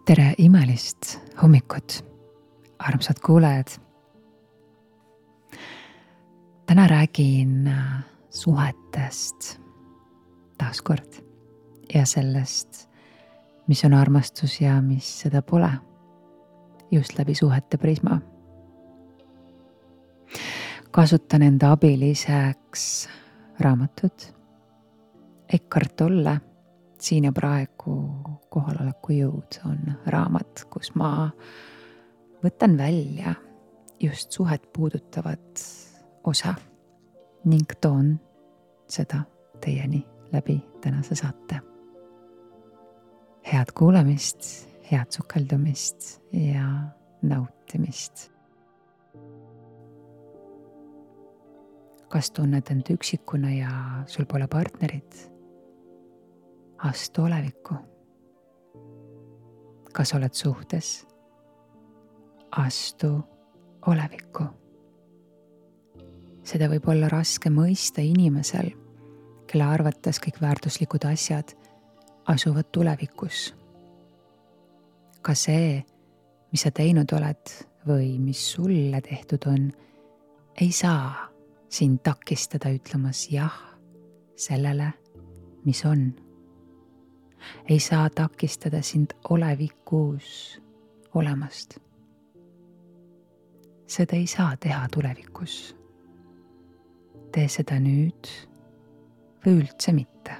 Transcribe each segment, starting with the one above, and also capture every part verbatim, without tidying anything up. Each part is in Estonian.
Tere imelist hommikut, armsad kuulajad. Täna räägin suhetest taas kord ja sellest, mis on armastus ja mis seda pole, just läbi suhete prisma. Kasutan enda abiliseks raamatut Eckhart Tolle Siin ja praegu kohaloleku jõud on raamat, kus ma võtan välja just suhet puudutavat osa ning toon seda teieni läbi tänase saate. Head kuulamist, head sukeldumist ja nautimist. Kas tunned end üksikuna ja sul pole partnerit? Astu olevikku. Kas oled suhtes? Astu olevikku. Seda võib olla raske mõista inimesel, kelle arvates kõik väärtuslikud asjad asuvad tulevikus. Ka see, mis sa teinud oled või mis sulle tehtud on, ei saa sind takistada ütlemas jah sellele, mis on. Ei saa takistada sind olevikus olemast. Seda ei saa teha tulevikus. Tee seda nüüd või üldse mitte.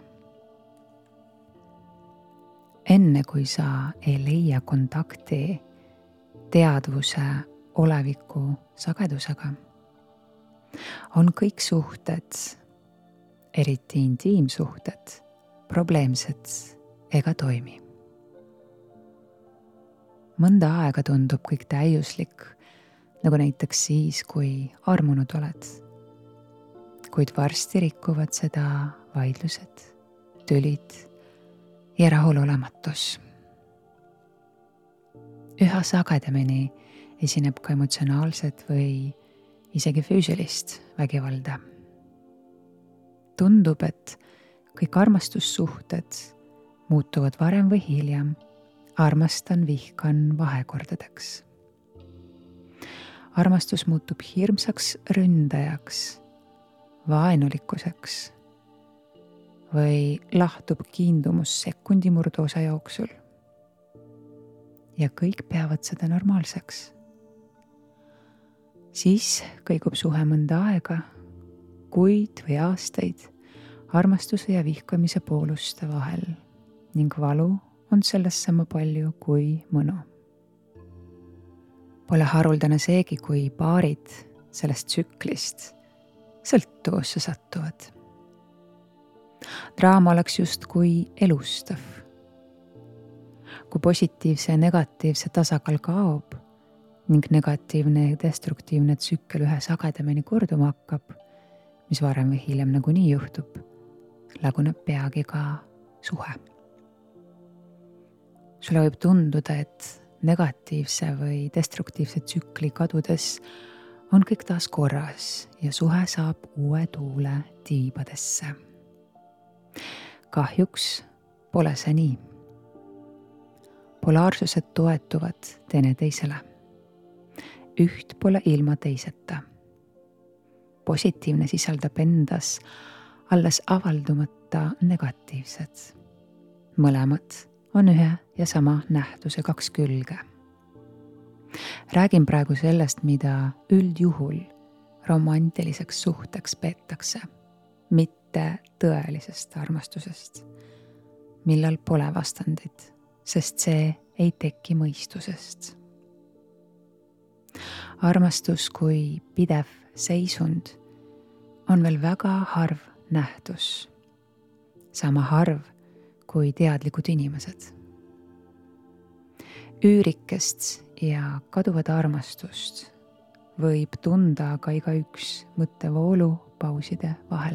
Enne kui sa ei leia kontakti teadvuse oleviku sagedusega, on kõik suhted, eriti intiimsuhted, probleemsed ega toimi. Mõnda aega tundub kõik täiuslik, nagu näiteks siis, kui armunud oled. Kuid varsti rikuvad seda vaidlused, tülid ja rahulolematus. Üha sagedamini esineb ka emotsionaalset või isegi füüsilist vägivalda. Tundub, et kõik armastussuhted muutuvad varem või hiljem, armastan, vihkan vahekordadeks. Armastus muutub hirmsaks ründajaks, vaenulikkuseks või lahtub kiindumus sekundi murdoosa jooksul. Ja kõik peavad seda normaalseks. Siis kõigub suhe mõnda aega, kuid või aastaid armastuse ja vihkamise pooluste vahel ning valu on sellest sama palju kui mõnu. Pole haruldane seegi, kui paarid sellest tsüklist sõltuvusse satuvad. Draama oleks justkui elustav. Kui positiivse ja negatiivse tasakaal kaob ning negatiivne ja destruktiivne tsükkel ühe sagedamini korduma hakkab, mis varem või hiljem nagunii juhtub, laguneb peagi ka suhe. Sulle võib tunduda, et negatiivse või destruktiivse tsükli kadudes on kõik taas korras ja suhe saab uue tuule tiibadesse. Kahjuks pole see nii. Polaarsused toetuvad teineteisele. Üht pole ilma teiseta. Positiivne sisaldab endas alles avaldumata negatiivsed. Mõlemad on ühe ja sama nähtuse kaks külge. Räägin praegu sellest, mida üldjuhul romantiliseks suhteks peetakse, mitte tõelisest armastusest, millal pole vastandid, sest see ei teki mõistusest. Armastus kui pidev seisund on veel väga harv nähtus, sama harv kui teadlikud inimesed. Üürikest ja kaduvat armastust võib tunda ka igaüks mõttevoolu pauside vahel.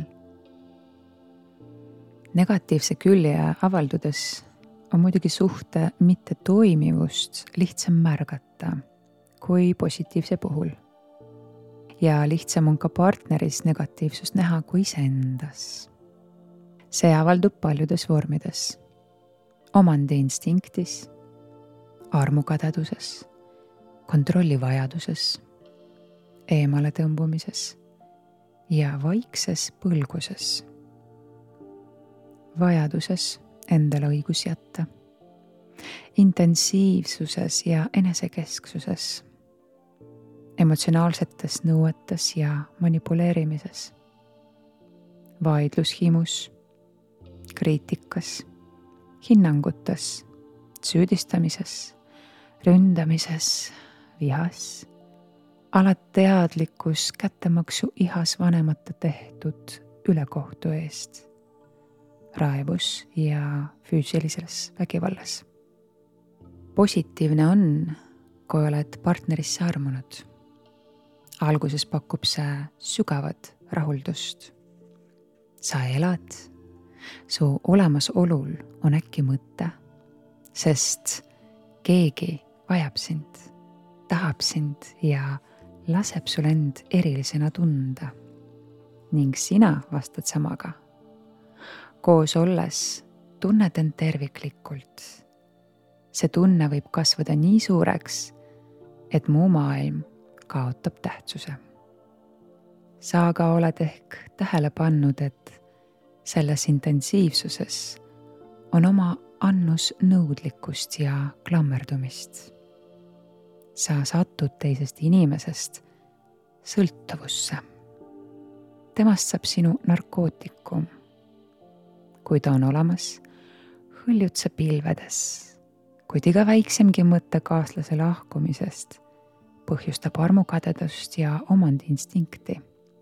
Negatiivse külje avaldudes on muidugi suhte mitte toimivust lihtsam märgata kui positiivse puhul. Ja lihtsam on ka partneris negatiivsust näha kui iseendas. See avaldub paljudes vormides. Omandi instinktis, armukadeduses, kontrollivajaduses, eemale tõmbumises ja vaikses põlguses. Vajaduses endale õigus jätta, intensiivsuses ja enesekesksuses, emotsionaalsetes nõuetes ja manipuleerimises, vaidlushimus, kriitikas, hinnangutes, süüdistamises, ründamises, vihas, alateadlikkus kättemaksu ihas vanemate tehtud ülekohtu eest, raevus ja füüsilises vägivallas. Positiivne on, kui oled partnerisse armunud. Alguses pakub see sügavat rahuldust. Sa elad, su olemasolul on äkki mõte, sest keegi vajab sind, tahab sind ja laseb sul end erilisena tunda. Ning sina vastad samaga. Koos olles tunned end terviklikult. See tunne võib kasvada nii suureks, et muu maailm kaotab tähtsuse. Sa aga oled ehk tähele pannud, et selles intensiivsuses on oma annus nõudlikkust ja klammerdumist. Sa satud teisest inimesest sõltuvusse. Temast saab sinu narkootikum. Kui ta on olemas, hõljud sa pilvedes, kuid iga väiksemgi mõtte kaaslase lahkumisest põhjustab armukadedust ja omandiinstinkti.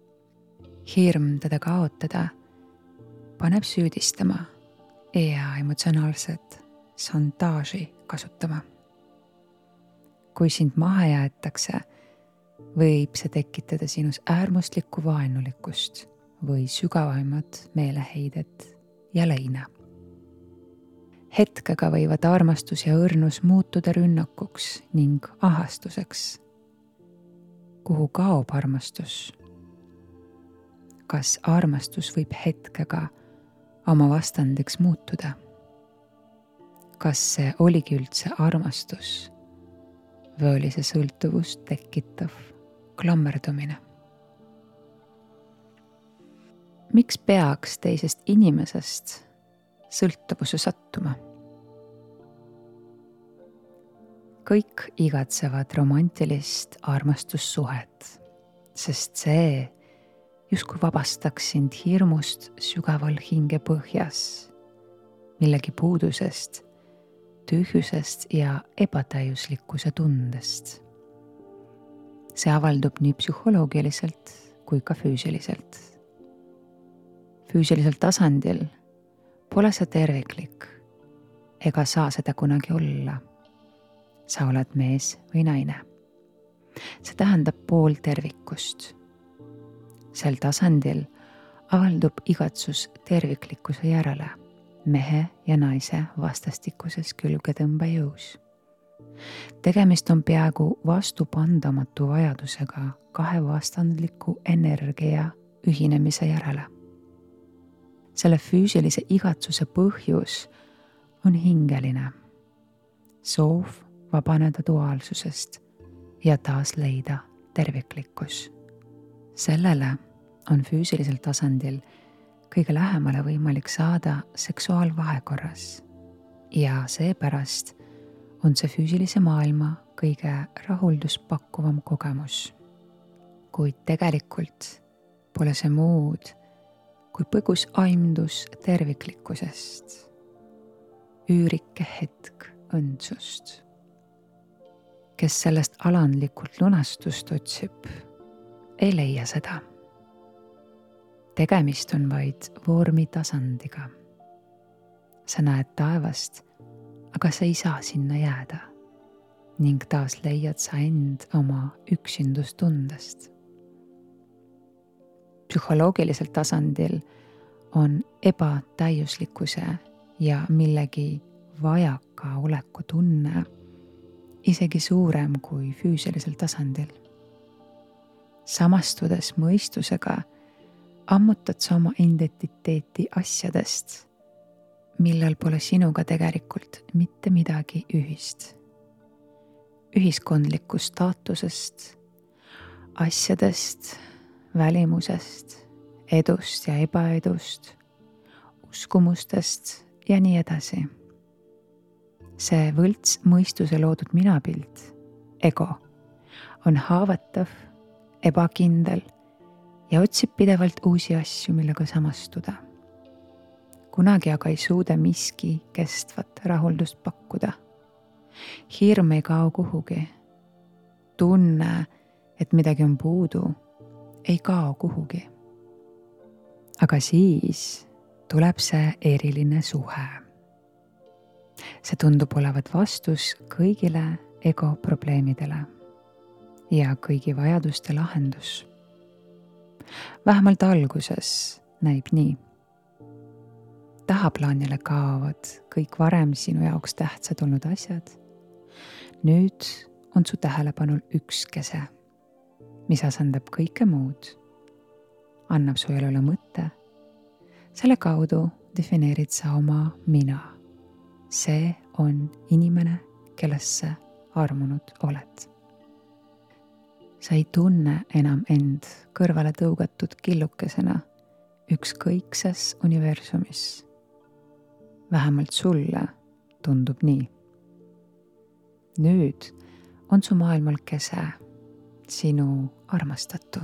Hirm teda kaotada paneb süüdistama ja emotsionaalset šantaaži kasutama. Kui sind maha jäetakse, võib see tekitada sinus äärmuslikku vaenulikkust või sügavaimat meeleheidet ja leina. Hetkega võivad armastus ja õrnus muutuda rünnakuks ning ahastuseks. Kuhu kaob armastus? Kas armastus võib hetkega oma vastandiks muutuda? Kas see oligi üldse armastus või oli see sõltuvust tekitav klammerdumine? Miks peaks teisest inimesest sõltuvuse sattuma? Kõik igatsevad romantilist armastussuhet, sest see justkui vabastaks sind hirmust sügaval hingepõhjas, millegi puudusest, tühjusest ja ebatäiuslikkuse tundest. See avaldub nii psühholoogiliselt kui ka füüsiliselt. Füüsilisel tasandil pole sa terviklik ega saa seda kunagi olla. Sa oled mees või naine. See tähendab pool tervikust. Sel tasandil avaldub igatsus terviklikkuse järele, mehe ja naise vastastikuses külgetõmbejõus. Tegemist on peaaegu vastupandamatu vajadusega kahe vastandliku energia ühinemise järele. Selle füüsilise igatsuse põhjus on hingeline, soov vabaneda duaalsusest ja taas leida terviklikkus. Sellele on füüsilisel tasandil kõige lähemale võimalik saada seksuaalvahekorras ja seepärast on see füüsilise maailma kõige rahulduspakkuvam kogemus. Kuid tegelikult pole see muud kui põgus aimdus terviklikkusest, üürike hetk õndsust. Kes sellest alandlikult lunastust otsib, ei leia seda. Tegemist on vaid vormi tasandiga. Sa näed taevast, aga sa ei saa sinna jääda ning taas leiad sa end oma üksindustundest. Psühholoogilisel tasandil on ebatäiuslikkuse ja millegi vajaka oleku tunne isegi suurem kui füüsilisel tasandil. Samastudes mõistusega ammutad sa oma identiteeti asjadest, millel pole sinuga tegelikult mitte midagi ühist. ühiskondlikust staatusest, asjadest, välimusest, edust ja ebaedust, uskumustest ja nii edasi. See võlts mõistuse loodud minapilt, ego, on haavatav, ebakindel ja otsib pidevalt uusi asju, millega samastuda. Kunagi aga ei suuda miski kestvat rahuldust pakkuda. Hirm ei kao kuhugi. Tunne, et midagi on puudu, ei kao kuhugi. Aga siis tuleb see eriline suhe. See tundub olevat vastus kõigile ego probleemidele ja kõigi vajaduste lahendus. Vähemalt alguses näib nii. Tahaplaanile kaovad kõik varem sinu jaoks tähtsad olnud asjad. Nüüd on su tähelepanul üks kese, mis asendab kõike muud, annab su elule mõtte. Selle kaudu defineerid sa oma mina. See on inimene, kellesse armunud oled. Sa ei tunne enam end kõrvale tõugatud killukesena ükskõikses universumis. Vähemalt sulle tundub nii. Nüüd on su maailmal kese, sinu armastatu.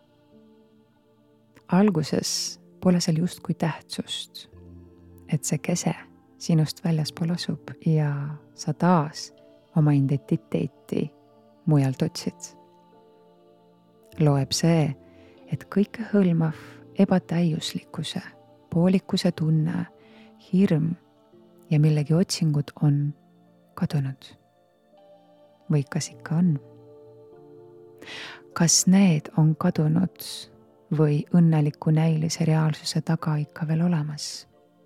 Alguses pole seal justkui tähtsust, et see kese sinust väljaspool asub ja sa taas oma identiteeti mujalt otsid. Loeb see, et kõike hõlmav ebatäiuslikkuse, poolikuse tunne, hirm ja millegi otsingud on kadunud. Või kas ikka on? Kas need on kadunud või õnneliku näilise reaalsuse taga ikka veel olemas?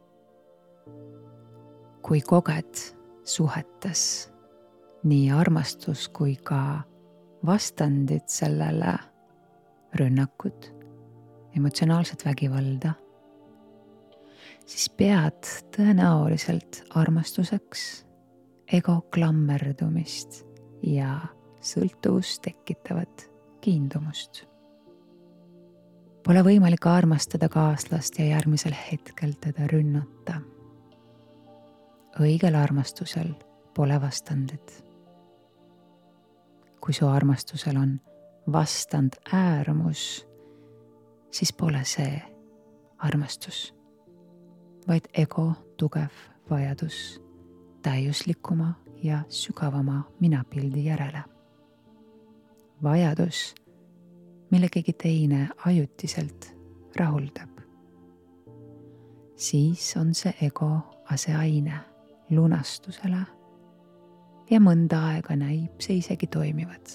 Kui koged suhetes nii armastus kui ka vastandid sellele, rünnakud, emotsionaalset vägivalda, siis pead tõenäoliselt armastuseks ego klammerdumist ja sõltuvust tekitavat kiindumust. Pole võimalik armastada kaaslast ja järgmisel hetkel teda rünnata. Õigel armastusel pole vastandid. Kui su armastusel on vastand äärmus, siis pole see armastus, vaid ego tugev vajadus täiuslikuma ja sügavama minapildi järele. Vajadus, mille keegi teine ajutiselt rahuldab. Siis on see ego aseaine lunastusele ja mõnda aega näib see isegi toimivad.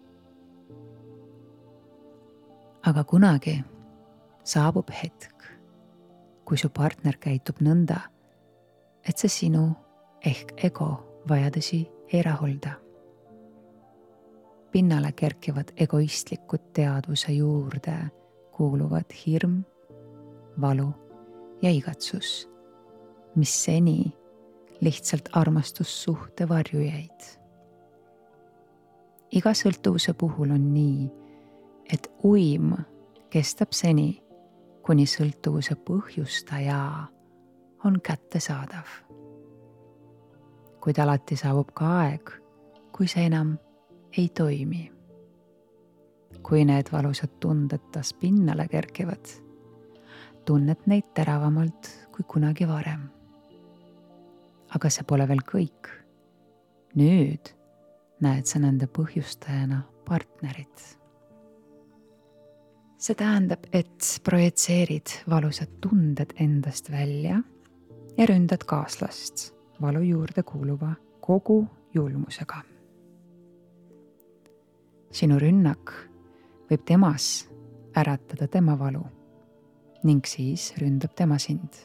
Aga kunagi saabub hetk, kui su partner käitub nõnda, et see sinu ehk ego vajadusi ei rahulda. Pinnale kerkivad egoistlikud teadvuse juurde kuuluvad hirm, valu ja igatsus, mis seni lihtsalt armastussuhte varju jäid. Iga sõltuvuse puhul on nii, et uim kestab seni, kuni sõltuvuse põhjustaja on kättesaadav. Kuid alati saabub ka aeg, kui see enam ei toimi. Kui need valusad tunded taas pinnale kerkivad, tunned neid teravamalt kui kunagi varem. Aga see pole veel kõik. Nüüd näed sa nende põhjustajana partnerit. See tähendab, et projitseerid valusad tunded endast välja ja ründad kaaslast valu juurde kuuluva kogu julmusega. Sinu rünnak võib temas äratada tema valu ning siis ründab tema sind.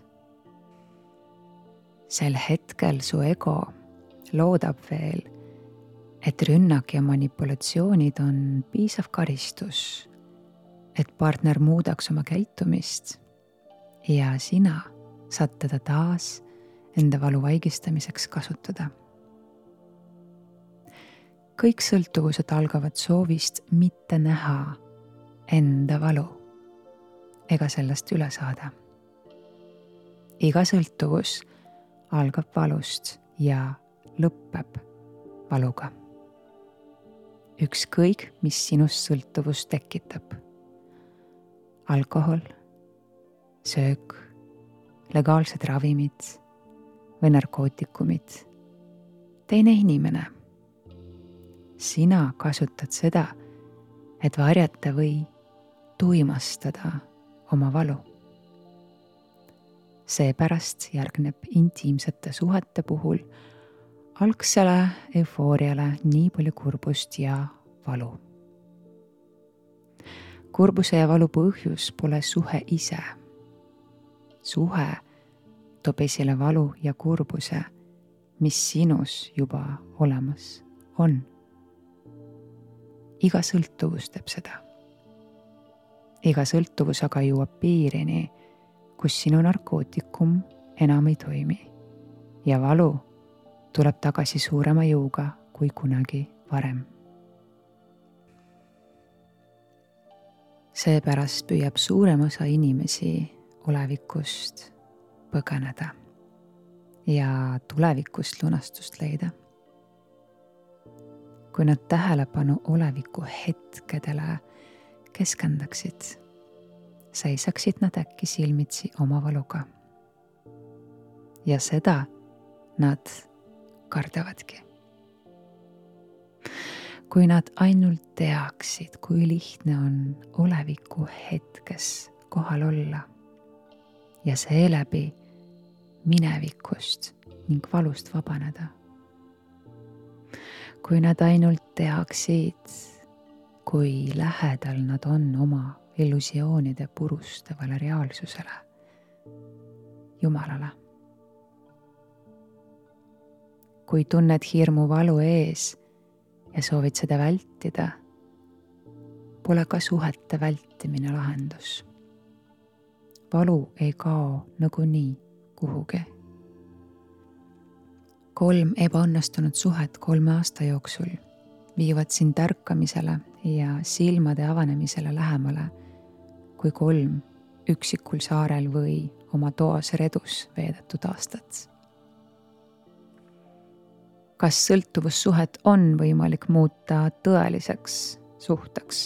Sel hetkel su ego loodab veel, et rünnak ja manipulatsioonid on piisav karistus, et partner muudaks oma käitumist ja sina saad teda taas enda valu vaigistamiseks kasutada. kõik sõltuvused algavad soovist mitte näha enda valu ega sellest üle saada. Iga sõltuvus algab valust ja lõpeb valuga. Ükskõik, mis sinust sõltuvus tekitab. Alkohol, söök, legaalsed ravimid või narkootikumid. Teine inimene. Sina kasutad seda, et varjata või tuimastada oma valu. Seepärast järgneb intiimsete suhete puhul algsele eufooriale nii palju kurbust ja valu. Kurbuse ja valu põhjus pole suhe ise. Suhe toob esile valu ja kurbuse, mis sinus juba olemas on. Iga sõltuvus teeb seda. Iga sõltuvus aga jõuab piirini, kus sinu narkootikum enam ei toimi ja valu tuleb tagasi suurema jõuga kui kunagi varem. Seepärast püüab suurem osa inimesi olevikust põgeneda ja tulevikust lunastust leida. Kui nad tähelepanu oleviku hetkedele keskendaksid, seisaksid nad äkki silmitsi oma valuga. Ja seda nad kardavadki. Kui nad ainult teaksid, kui lihtne on oleviku hetkes kohal olla ja seeläbi minevikust ning valust vabaneda. Kui nad ainult teaksid, kui lähedal nad on oma illusioonide purustavale reaalsusele, Jumalale. Kui tunned hirmu valu ees ja soovid seda vältida, pole ka suhete vältimine lahendus. Valu ei kao nagunii kuhugi. Kolm ebaõnnestunud suhet kolme aasta jooksul viivad sind ärkamisele ja silmade avanemisele lähemale kui kolm üksikul saarel või oma toas redus veedetud aastat. Kas sõltuvussuhet on võimalik muuta tõeliseks suhteks?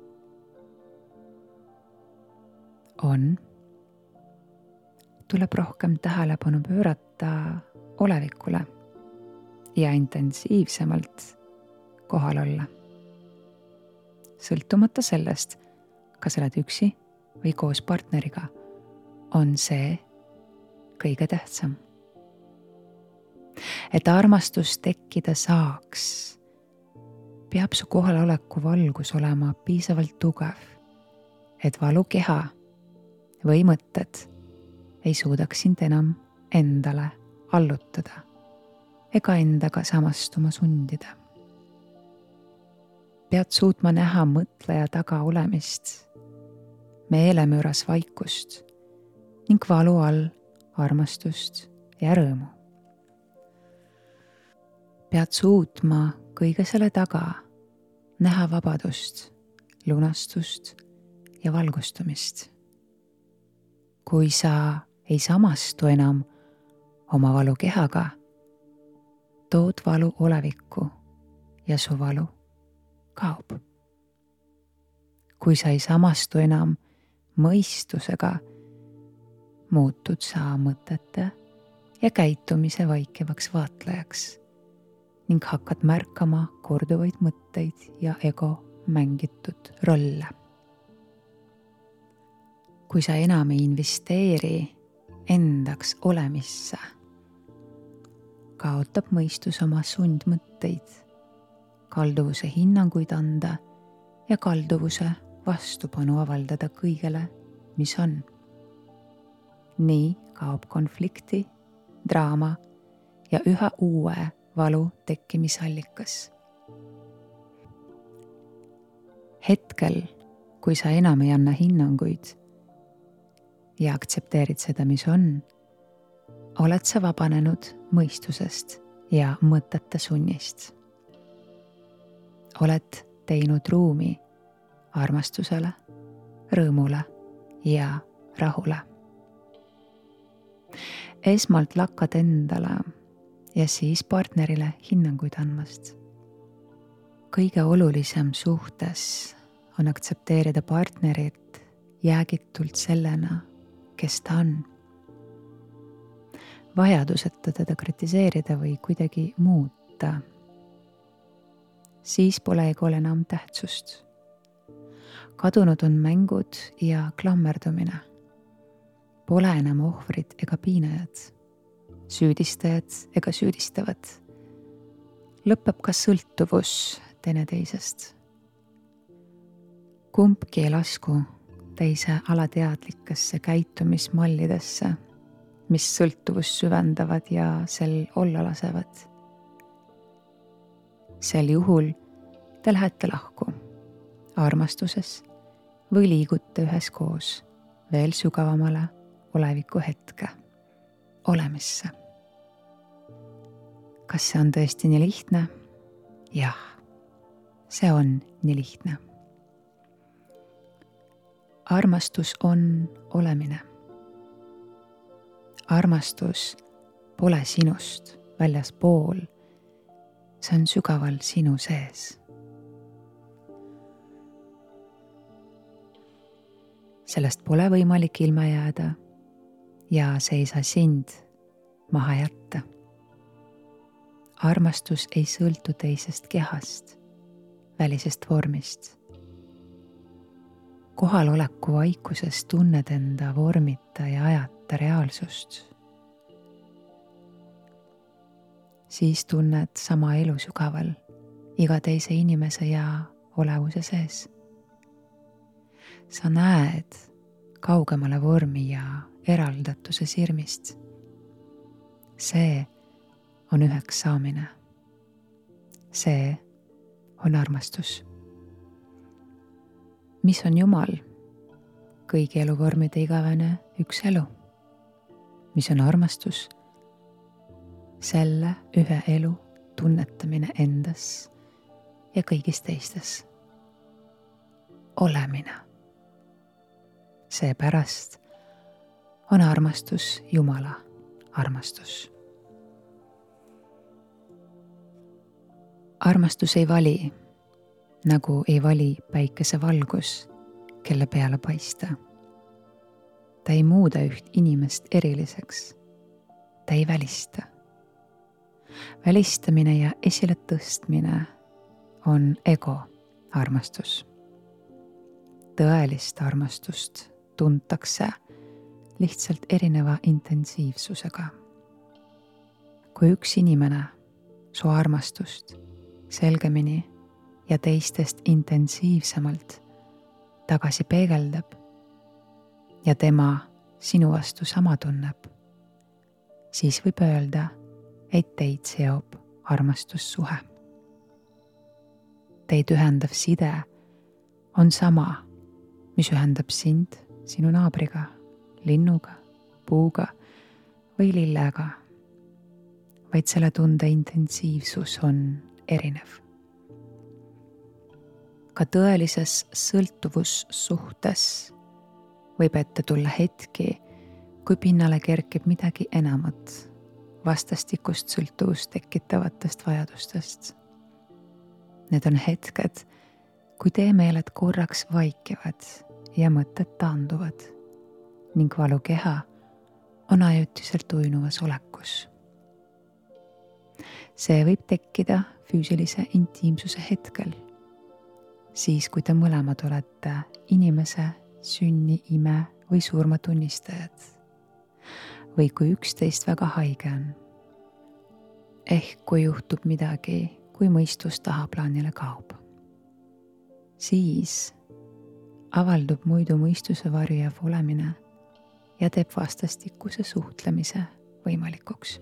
On. Tuleb rohkem tähelepanu pöörata olevikule ja intensiivsemalt kohal olla. Sõltumata sellest, kas oled üksi või koos partneriga, on see kõige tähtsam. Et armastus tekkida saaks, peab su kohaloleku valgus olema piisavalt tugev, et valukeha või mõtted ei suudaks sind enam endale allutada ega endaga samastuma sundida. Pead suutma näha mõtleja taga olemist, meelemüras vaikust ning valu all armastust ja rõõmu. Pead suutma kõige selle taga näha vabadust, lunastust ja valgustumist. Kui sa ei samastu enam oma valu kehaga, tood valu olevikku ja su valu kaob. Kui sa ei samastu enam mõistusega, muutud sa mõtete ja käitumise vaikivaks vaatlejaks ning hakkad märkama korduvaid mõtteid ja ego mängitud rolle. Kui sa enam ei investeeri endaks olemisse, kaotab mõistus oma sundmõtteid, kalduvuse hinnanguid anda ja kalduvuse vastupanu avaldada kõigele, mis on. Nii kaob konflikti, draama ja üha uue valu tekkimisallikas. Hetkel, kui sa enam ei anna hinnanguid ja aktsepteerid seda, mis on, oled sa vabanenud mõistusest ja mõtete sunnist. oled teinud ruumi armastusele, rõõmule ja rahule. Esmalt lakkad endale ja siis partnerile hinnanguid andmast. Kõige olulisem suhtes on aktsepteerida partnerit jäägitult sellena, kes ta on. Vajaduseta teda kritiseerida või kuidagi muuta. Siis pole egol enam tähtsust. Kadunud on mängud ja klammerdumine. Pole enam ohvrid ega piinajad, süüdistajad ega süüdistavad. Lõpeb ka sõltuvus teineteisest. Kumbki ei lasku teise alateadlikesse käitumismallidesse, mis sõltuvust süvendavad ja sel olla lasevad. Sel juhul te lähete lahku armastuses või liigute üheskoos veel sügavamale oleviku hetke olemisse. Kas see on tõesti nii lihtne? Jah, see on nii lihtne. Armastus on olemine. Armastus pole sinust väljaspool, see on sügaval sinu sees. Sellest pole võimalik ilma jääda ja see ei saa sind maha jätta. Armastus ei sõltu teisest kehast, välisest vormist. Kohaloleku vaikuses tunned enda vormita ja ajata reaalsust. Siis tunned sama elu sügaval iga teise inimese ja olevuse sees. Sa näed kaugemale vormi ja eraldatuse sirmist. See on üheks saamine. See on armastus. Mis on Jumal? Kõigi eluvormide igavene üks elu. Mis on armastus? Selle ühe elu tunnetamine endas ja kõigis teistes. Olemine. Seepärast on armastus Jumala armastus. Armastus ei vali, nagu ei vali päikesevalgus, kelle peale paista. Ta ei muuda üht inimest eriliseks. Ta ei välista. Välistamine ja esile tõstmine on ego armastus. Tõelist armastust tuntakse lihtsalt erineva intensiivsusega. Kui üks inimene su armastust selgemini ja teistest intensiivsemalt tagasi peegeldab ja tema sinu vastu sama tunneb, siis võib öelda, et teid seob armastussuhe. Teid ühendav side on sama, mis ühendab sind sinu naabriga, linnuga, puuga või lillega, vaid selle tunde intensiivsus on erinev. Ka tõelises sõltuvussuhtes võib ette tulla hetki, kui pinnale kerkib midagi enamat vastastikust sõltuvust tekitavatest vajadustest. Need on hetked, kui teemeeled korraks vaikivad ja mõtted taanduvad ning valukeha on ajutiselt uinuvas olekus. See võib tekkida füüsilise intiimsuse hetkel, siis kui te mõlemad olete inimese sünni, ime või surma tunnistajad või kui üksteist väga haige on. Ehk kui juhtub midagi, kui mõistus tahaplaanile kaob. Siis avaldub muidu mõistuse varjujav olemine ja teeb vastastikuse suhtlemise võimalikuks.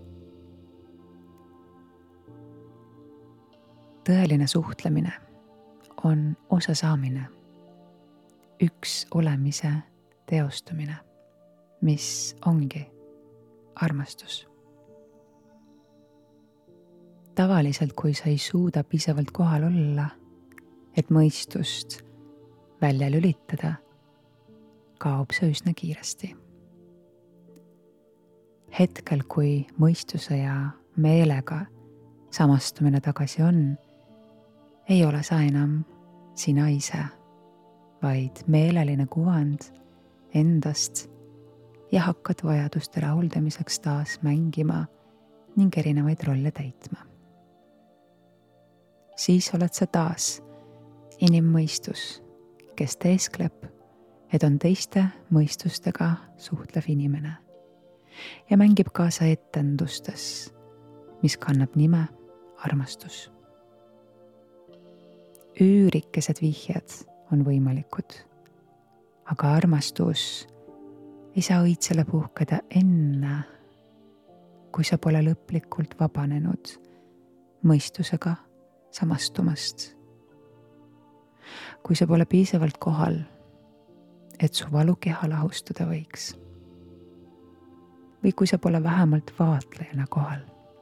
Tõeline suhtlemine on osasaamine, üks olemise teostumine, mis ongi armastus. Tavaliselt, kui sa ei suuda piisavalt kohal olla, et mõistust välja lülitada, kaob see üsna kiiresti. Hetkel, kui mõistuse ja meelega samastumine tagasi on, ei ole sa enam sina ise, vaid meeleline kuvand endast ja hakkad vajaduste rahuldamiseks taas mängima ning erinevaid rolle täitma. Siis oled sa taas inimmõistus, kes teeskleb, et on teiste mõistustega suhtlev inimene ja mängib kaasa etendustes, mis kannab nime armastus. Üürikesed vihjed on võimalikud, aga armastus ei saa õitsele puhkeda enne, kui sa pole lõplikult vabanenud mõistusega samastumast. Kui sa pole piisavalt kohal, et su valukeha lahustada võiks. Või kui sa pole vähemalt vaatlejana kohal.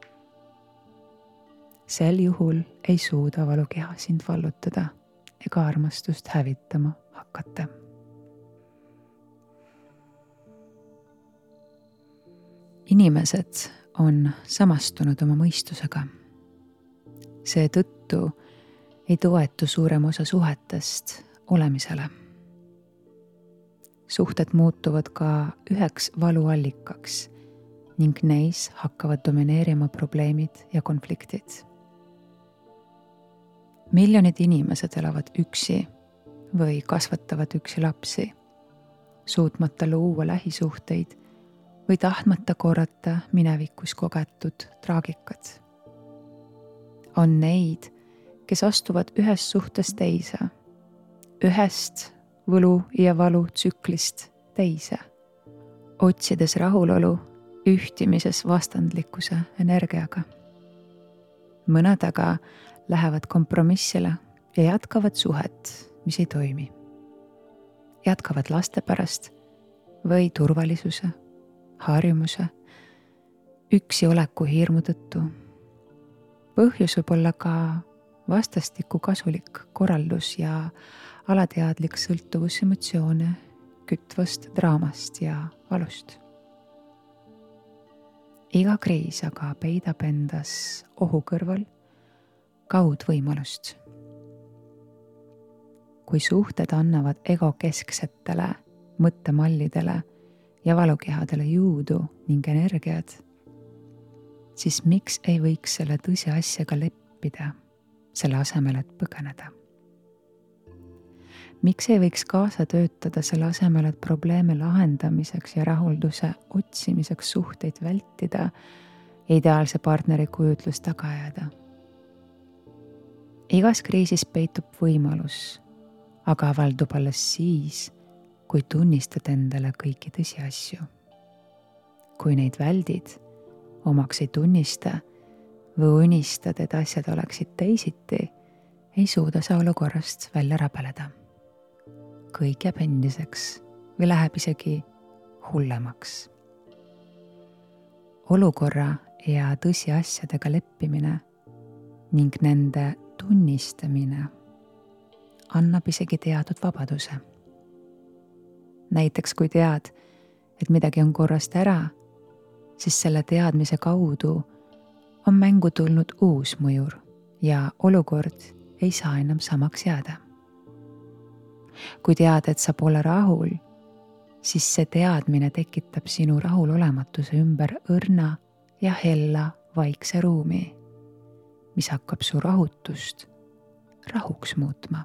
Sel juhul ei suuda valukeha sind vallutada ega armastust hävitama hakata. Inimesed on samastunud oma mõistusega. Seetõttu ei toetu suurem osa suhetest olemisele. Suhted muutuvad ka üheks valuallikaks ning neis hakkavad domineerima probleemid ja konfliktid. Miljonid inimesed elavad üksi või kasvatavad üksi lapsi, suutmata luua lähisuhteid või tahtmata korrata minevikus kogetud traagikat. On neid, kes astuvad ühest suhtest teise, ühest võlu ja valu tsüklist teise, otsides rahulolu ühtimises vastandlikkuse energiaga. Mõned aga lähevad kompromissile ja jätkavad suhet, mis ei toimi. Jätkavad laste pärast või turvalisuse, harjumuse, üksi oleku hirmu tõttu. Põhjus võib olla ka vastastikku kasulik korraldus ja alateadlik sõltuvus emotsioone kütvast draamast ja valust. Iga kriis aga peidab endas ohu kõrval kaudvõimalust. Kui suhted annavad egokesksetele mõttemallidele ja valukehadele jõudu ning energiat, siis miks ei võiks selle tõsiasjaga leppida, selle asemel, et põgeneda? Miks ei võiks kaasa töötada selle asemel, et probleeme lahendamiseks ja rahulduse otsimiseks suhteid vältida ja ideaalse partneri kujutlus taga jääda? Igas kriisis peitub võimalus, aga avaldub alles siis, kui tunnistad endale kõiki tõsiasju. Kui neid väldid, omaks ei tunnista või unistad, et asjad oleksid teisiti, ei suuda sa olukorrast välja rabeleda. Kõik jääb endiseks või läheb isegi hullemaks. Olukorra ja tõsiasjadega leppimine ning nende tunnistamine annab isegi teatud vabaduse. Näiteks kui tead, et midagi on korrast ära, siis selle teadmise kaudu on mängu tulnud uus mõjur ja olukord ei saa enam samaks jääda. Kui tead, et sa pole rahul, siis see teadmine tekitab sinu rahulolematuse ümber õrna ja hella vaikse ruumi, mis hakkab su rahutust rahuks muutma.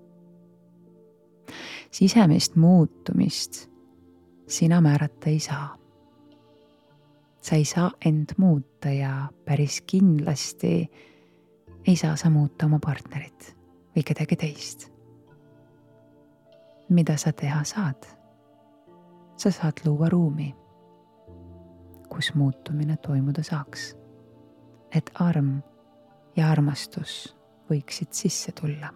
Sisemist muutumist sina määrata ei saa. Sa ei saa end muuta ja päris kindlasti ei saa sa muuta oma partnerit või kedagi teist. Mida sa teha saad? Sa saad luua ruumi, kus muutumine toimuda saaks, et arm ja armastus võiksid sisse tulla.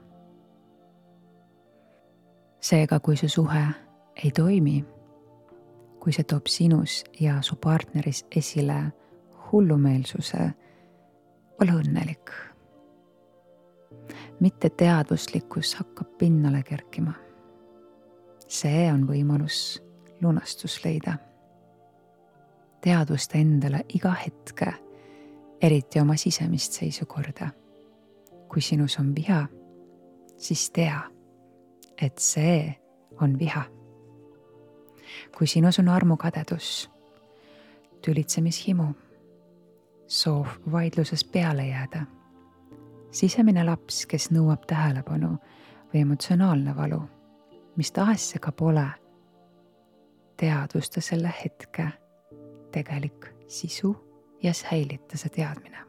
Seega, kui su suhe ei toimi, kui see toob sinus ja su partneris esile hullumeelsuse, ole õnnelik. mitte teadvuslikkus hakkab pinnale kerkima. See on võimalus lunastus leida. Teadvust endale iga hetke, eriti oma sisemist seisukorda. Kui sinus on viha, siis tea, et see on viha. Kui sinus on armukadedus, tülitsemishimu, soov vaidluses peale jääda, sisemine laps, kes nõuab tähelepanu või emotsionaalne valu, mis tahes see ka pole, teadvusta selle hetke tegelik sisu ja säilita see teadmine.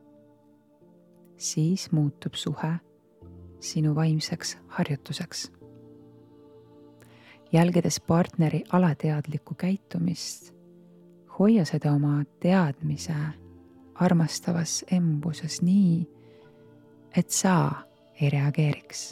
Siis muutub suhe sinu vaimseks harjutuseks. Jälgides partneri alateadlikku käitumist, hoia seda oma teadmise armastavas embuses nii, et sa ei reageeriks.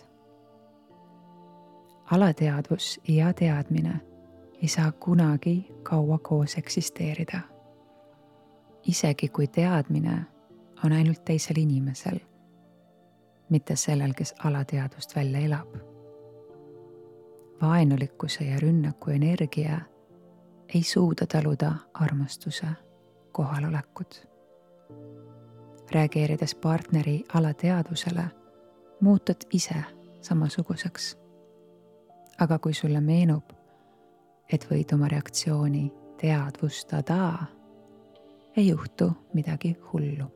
Alateadvus ja teadmine ei saa kunagi kaua koos eksisteerida. Isegi kui teadmine on ainult teisel inimesel, mitte sellel, kes alateadvust välja elab. Vaenulikkuse ja rünnaku energia ei suuda taluda armastuse kohalolekut. Reageerides partneri alateadvusele, muutud ise samasuguseks. Aga kui sulle meenub, et võid oma reaktsiooni teadvustada, ei juhtu midagi hullu.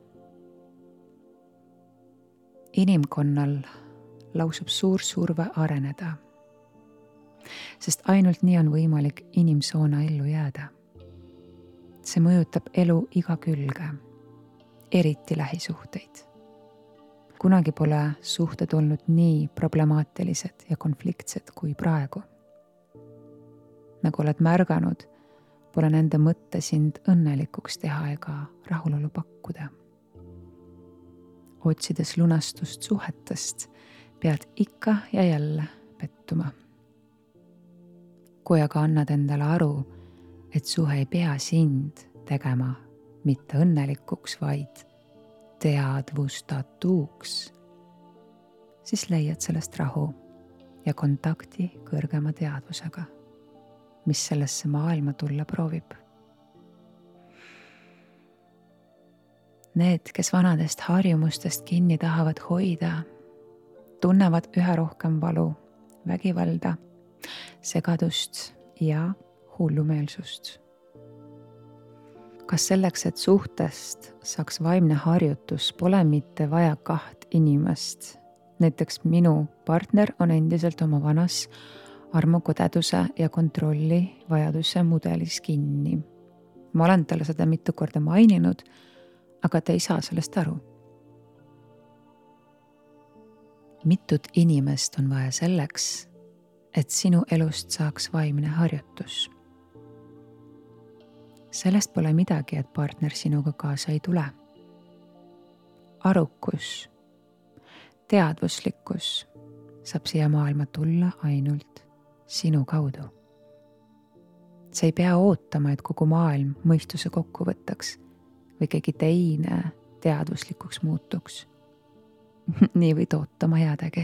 Inimkonnal lausub suur surve areneda, sest ainult nii on võimalik inimsoona ellu jääda. See mõjutab elu iga külge, eriti lähisuhteid. Kunagi pole suhted olnud nii problemaatilised ja konfliktsed kui praegu. Nagu oled märganud, pole nende mõtte sind õnnelikuks teha ega rahulolu pakkuda. Otsides lunastust suhetest, pead ikka ja jälle pettuma. Kui aga annad endale aru, et suhe ei pea sind tegema mitte õnnelikuks, vaid teadvustatuks, siis leiad sellest rahu ja kontakti kõrgema teadvusega, mis sellesse maailma tulla proovib. Need, kes vanadest harjumustest kinni tahavad hoida, tunnevad üha rohkem valu, vägivalda, segadust ja hullumeelsust. Kas selleks, et suhtest saaks vaimne harjutus, pole mitte vaja kaht inimest? Näiteks minu partner on endiselt oma vanas armukodeduse ja kontrolli vajaduse mudelis kinni. Ma olen talle seda mitu korda maininud, aga ta ei saa sellest aru. Mitut inimest on vaja selleks, et sinu elust saaks vaimne harjutus. Sellest pole midagi, et partner sinuga kaasa ei tule. Arukus, teadvuslikkus saab siia maailma tulla ainult sinu kaudu. See ei pea ootama, et kogu maailm mõistuse kokku võtaks või keegi teine teadvuslikuks muutuks. Nii võid ootama jäädagi.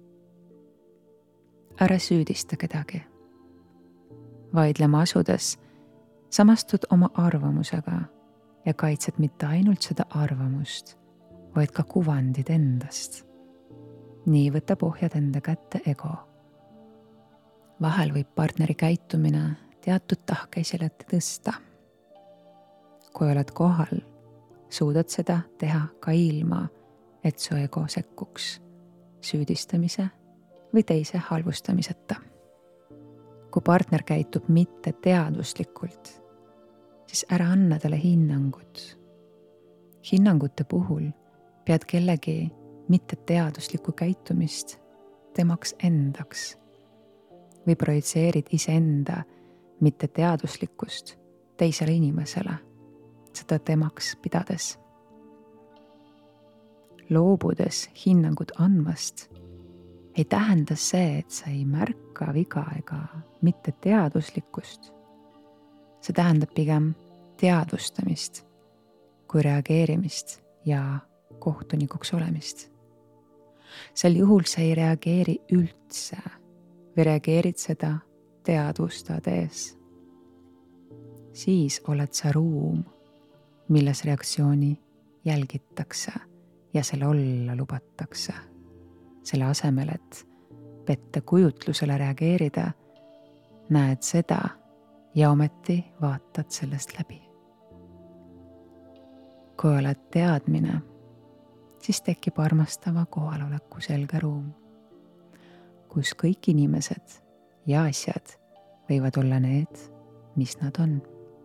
Ära süüdista kedagi. Vaidlema asudes samastud oma arvamusega ja kaitsed mitte ainult seda arvamust, vaid ka kuvandid endast. Nii võtab ohjad enda kätte ego. Vahel võib partneri käitumine teatud tahkeisele tõsta. Kui oled kohal, suudad seda teha ka ilma, et su ego sekkuks süüdistamise või teise halvustamiseta. Kui partner käitub mitte teadvuslikult, siis ära anna talle hinnangut. Hinnangute puhul pead kellegi mitte teadvuslikku käitumist temaks endaks või projitseerid iseenda mitte teadvuslikkust teisele inimesele, seda temaks pidades. Loobudes hinnangut andmast ei tähenda see, et sa ei märka viga ega mitte teadvuslikkust. See tähendab pigem teadvustamist kui reageerimist ja kohtunikuks olemist. sel juhul sa ei reageeri üldse või reageerid seda teadvustades. Siis oled sa ruum, milles reaktsiooni jälgitakse ja selle olla lubatakse. Selle asemel, et pettekujutlusele reageerida, näed seda ja ometi vaatad sellest läbi. Kui oled teadmine, siis tekib armastava kohaloleku selge ruum, kus kõik inimesed ja asjad võivad olla need, mis nad on.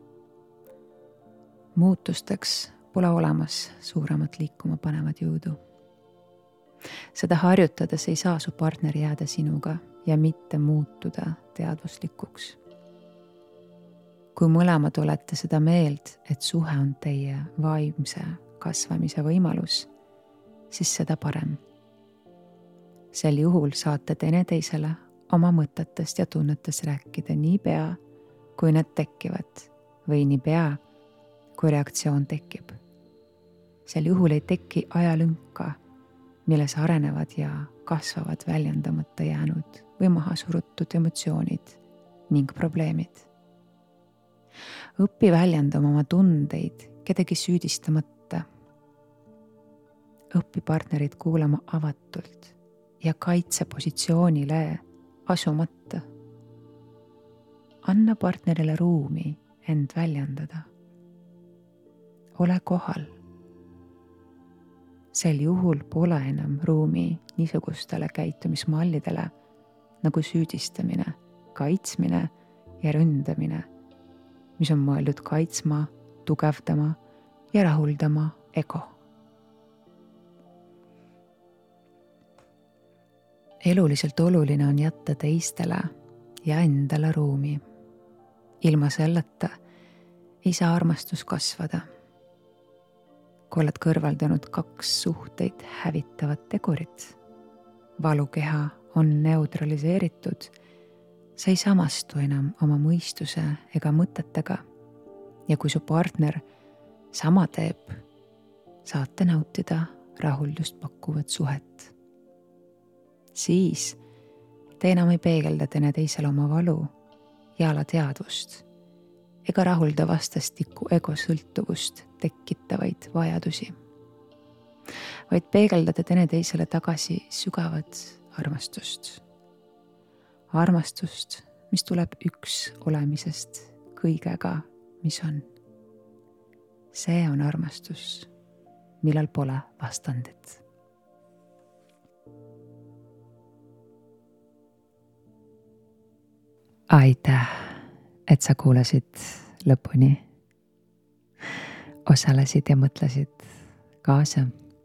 Muutusteks pole olemas suuremat liikuma panevat jõudu. Seda harjutades ei saa su partner jääda sinuga ja mitte muutuda teadvuslikuks. Kui mõlemad olete seda meelt, et suhe on teie vaimse kasvamise võimalus, siis seda parem. Sel juhul saate teineteisele oma mõtetest ja tunnetest rääkida nii pea, kui need tekivad, või nii pea, kui reaktsioon tekib. Sel juhul ei teki ajalünka, milles arenevad ja kasvavad väljendamata jäänud või maha surutud emotsioonid ning probleemid. Õpi väljendama oma tundeid kedagi süüdistamata. Õpi partnerit kuulama avatult ja kaitsepositsioonile asumata. Anna partnerile ruumi end väljendada. Ole kohal. Sel juhul pole enam ruumi niisugustele käitumismallidele nagu süüdistamine, kaitsmine ja ründamine, mis on mõeldud kaitsma, tugevdama ja rahuldama ego. Eluliselt oluline on jätta teistele ja endale ruumi. Ilma selleta ei saa armastus kasvada. Kui oled kõrvaldanud kaks suhteid hävitavat tegurit, valukeha on neutraliseeritud, sa ei samastu enam oma mõistuse ega mõtetega ja kui su partner sama teeb, saate nautida rahuldust pakkuvat suhet. Siis te enam ei peegelda teineteisele oma valu ja alateadvust ega rahulda vastastikku egosõltuvust tekitavaid vajadusi, vaid peegeldada teineteisele tagasi sügavat armastust. Armastust, mis tuleb üks olemisest kõigega, mis on. See on armastus, millal pole vastandit. Aitäh, et sa kuulasid lõpuni, osalesid ja mõtlesid kaasa.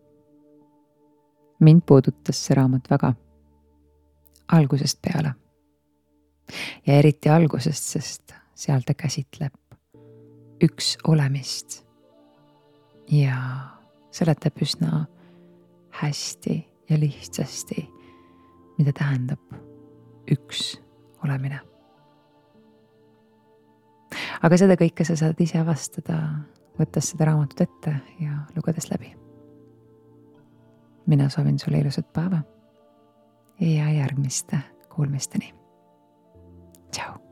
Mind puudutas see raamat väga algusest peale ja eriti algusest, sest seal ta käsitleb üks olemist ja seletab üsna hästi ja lihtsasti, mida tähendab üks olemine. Aga seda kõike sa saad ise vastada, võttes seda raamatut ette ja lugedes läbi. Mina soovin sulle ilusat päeva ja järgmiste kuulmisteni. Tšau!